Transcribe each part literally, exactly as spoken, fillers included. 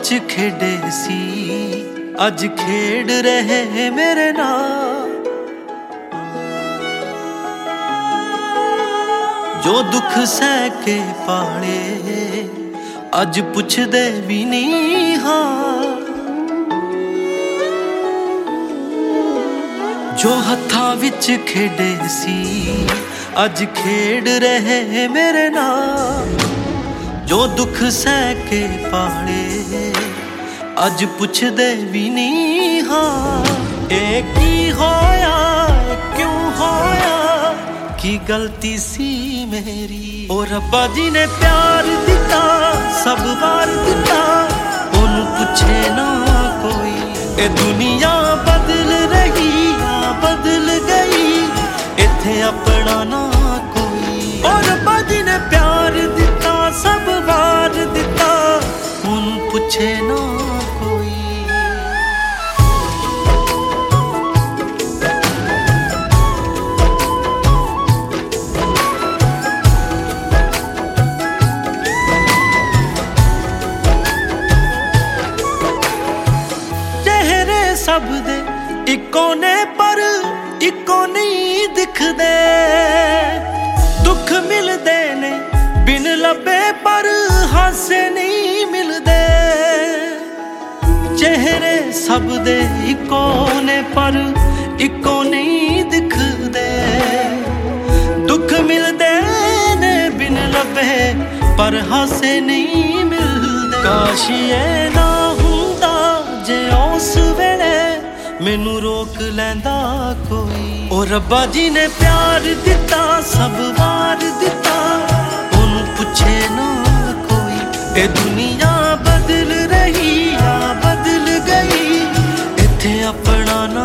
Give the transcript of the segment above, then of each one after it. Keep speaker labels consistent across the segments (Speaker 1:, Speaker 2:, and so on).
Speaker 1: विच खेडे सी अज खेड रहे मेरे नाल। जो दुख सह के पाले अज पुछदे भी नहीं हाल। जो हत्था विच खेडे सी अज खेड रहे मेरे नाल। जो दुख सह के पाले अज पुछदे भी नहीं हाल। ए की होया क्यों होया की गलती सी मेरी। ओ रब्बा जी ने प्यार दिता सब वार दिता ओनू पुछे ना कोई। ए दुनिया बदल रही आ बदल गई इत्थे अपना ना कोई। ओ रब्बा जी ने प्यार दिता सब वार दिता ओनू पुछे ना कोई। सब दे इको ने पर इको नहीं दिखदे। दुख मिलदे ने बिन लबे पर हासे नहीं मिलदे। चेहरे सब दे इको ने पर इको नहीं दिखदे। दुख मिलदे ने बिन लबे पर हासे नहीं मिलदे। काश ये ना हुंदा जे उस वेले मैनू रोक लैंदा कोई। ओ रब्बा जी ने प्यार दिता सब वार दिता ओनू पुछे ना कोई। ए दुनिया बदल रही आ बदल गई इत्थे अपना ना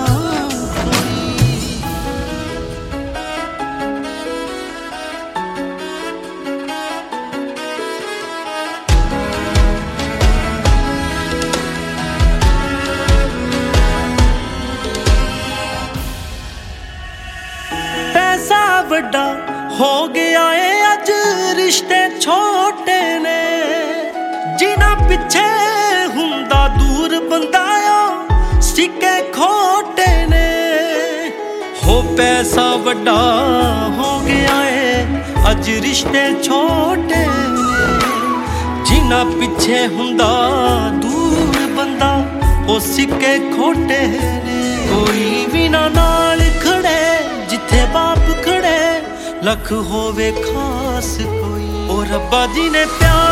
Speaker 1: बड़ा हो गया है अज रिश्ते छोटे ने। जिन्हां पिछे हुंदा दूर बंदा सिक्के खोटे ने। हो पैसा बड़ा हो गया है अज रिश्ते छोटे ने। जिन्हां पिछे हुंदा दूर बंदा ओ सिक्के खोटे ने। कोई भी ना नाल खड़े जिथे बाप खड़े लख होवे खास कोई। ओ रब्बा जी ने प्यार